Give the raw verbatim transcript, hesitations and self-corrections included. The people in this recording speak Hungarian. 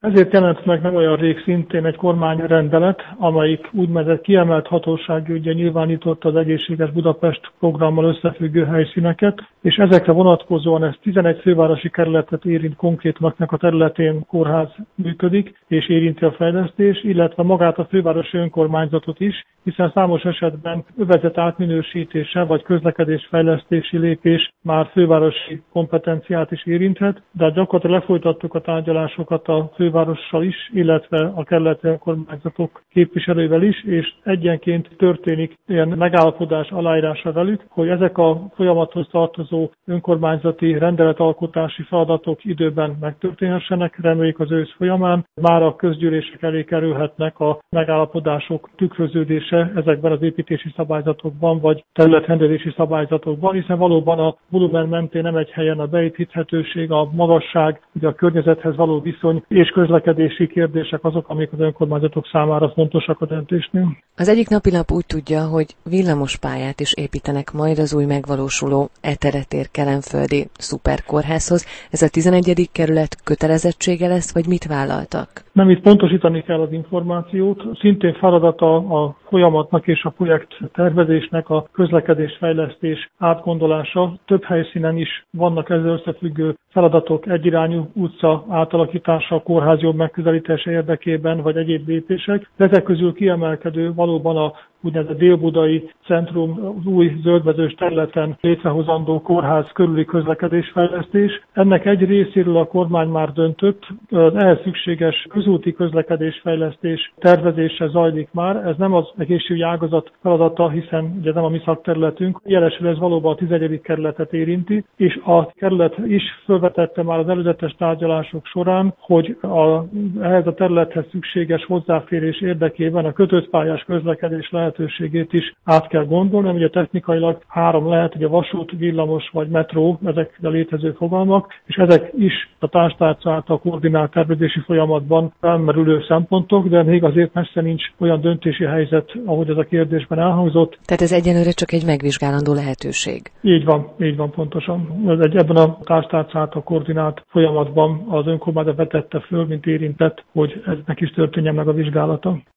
Ezért jelent meg nem olyan rég szintén egy kormányrendelet, amelyik úgynevezett kiemelt hatósági ügye nyilvánította az Egészséges Budapest programmal összefüggő helyszíneket, és ezekre vonatkozóan ez tizenegy fővárosi kerületet érint, konkrétnak a területén kórház működik, és érinti a fejlesztés, illetve magát a fővárosi önkormányzatot is, hiszen számos esetben övezet átminősítése vagy közlekedésfejlesztési lépés már fővárosi kompetenciát is érinthet, de gyakorlatilag lefolytattuk a tárgyalásokat a fővárossal is, illetve a kerületi önkormányzatok képviselőivel is, és egyenként történik ilyen megállapodás aláírása velük, hogy ezek a folyamathoz tartozó önkormányzati rendeletalkotási feladatok időben megtörténhessenek, reméljük az ősz folyamán. Már a közgyűlések elé kerülhetnek a megállapodások tükröződése ezekben az építési szabályzatokban, vagy területrendezési szabályzatokban, hiszen valóban a volumen mentén nem egy helyen a beépíthetőség, a magasság, ugye a környezethez való viszony és közlekedési kérdések azok, amik az önkormányzatok számára fontosak a döntésnél. Az egyik napilap úgy tudja, hogy villamospályát is építenek majd az új megvalósuló Eteretér kelenföldi szuperkórházhoz. Ez a tizenegyedik kerület kötelezettsége lesz, vagy mit vállaltak? Nem, itt pontosítani kell az információt. Szintén feladata a folyamatnak és a projekt tervezésnek a közlekedésfejlesztés átgondolása. Több helyszínen is vannak ezzel összefüggő feladatok, egyirányú utca átalakítása, a kórház jobb megközelítése érdekében, vagy egyéb lépések. De ezek közül kiemelkedő valóban a úgynevezett délbudai centrum, az új zöldmezős területen létrehozandó kórház körüli közlekedésfejlesztés. Ennek egy részéről a kormány már döntött, az ehhez szükséges közúti közlekedésfejlesztés tervezése zajlik már. Ez nem az egészségügyi ágazat feladata, hiszen ugye nem a mi szakterületünk. Jelesül ez valóban a tizenegyedik kerületet érinti, és a kerület is felvetette már az előzetes tárgyalások során, hogy a, ehhez a területhez szükséges hozzáférés érdekében a kötött pályás közlekedés lehetőségét is át kell gondolni. Ugye technikailag három lehet, ugye vasút, villamos vagy metró, ezek a létező fogalmak, és ezek is a társtárca által koordinált tervezési folyamatban felmerülő szempontok, de még azért messze nincs olyan döntési helyzet, ahogy ez a kérdésben elhangzott. Tehát ez egyenlőre csak egy megvizsgálandó lehetőség. Így van, így van pontosan. Ez egy, ebben a társtárca által koordinált folyamatban az önkormányzat vetette föl, mint érintett, hogy eznek is történjen meg a vizsgálata.